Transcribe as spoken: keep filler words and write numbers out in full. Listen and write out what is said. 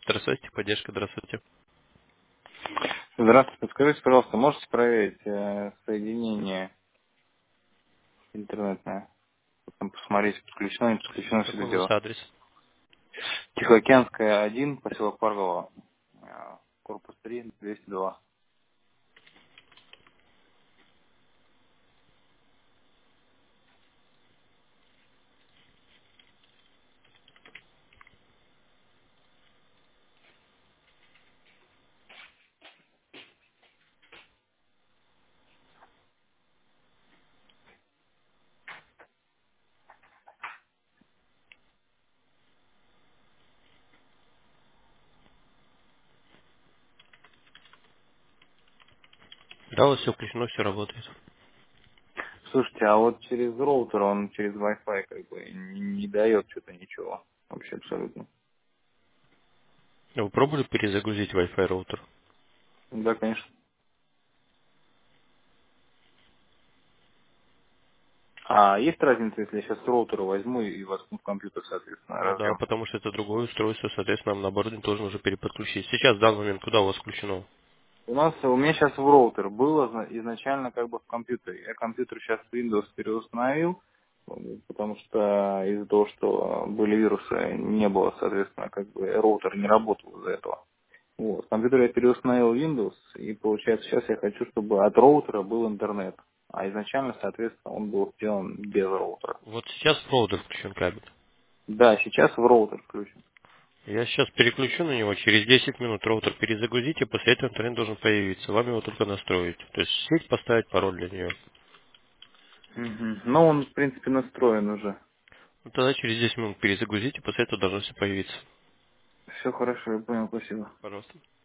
Здравствуйте, поддержка, здравствуйте. Здравствуйте, подскажите, пожалуйста, можете проверить э, соединение интернетное? Потом посмотреть, подключено, не подключено, все это Какой у вас дело. адрес? Тихоокеанская, один, поселок Парголова, э, корпус три, двести два. Да, у вас все включено, все работает. Слушайте, а вот через роутер он через Wi-Fi как бы не, не дает что-то ничего. Вообще абсолютно. Вы пробовали перезагрузить Wi-Fi роутер? Да, конечно. А есть разница, если я сейчас с роутера возьму и воткну в компьютер, соответственно, Ну да, разъем? потому что это другое устройство, соответственно, нам наоборот не должен уже переподключить. Сейчас, в данный момент, куда у вас включено? У нас, у меня сейчас в роутер было зна- изначально как бы в компьютере. Я компьютер сейчас Windows переустановил, м, потому что из-за того, что были вирусы, не было, соответственно, как бы роутер не работал из-за этого. Вот. Компьютер я переустановил Windows, и получается сейчас я хочу, чтобы от роутера был интернет. А изначально, соответственно, он был сделан без роутера. Вот сейчас в роутер включен кабель. Да, сейчас в роутер включен. Я сейчас переключу на него, через десять минут роутер перезагрузите, после этого интернет должен появиться. Вам его только настроить. То есть сеть поставить, пароль для нее. Мгм. Но он, в принципе, настроен уже. Ну, тогда через десять минут перезагрузите, после этого должно все появиться. Все хорошо, я понял, спасибо. Пожалуйста.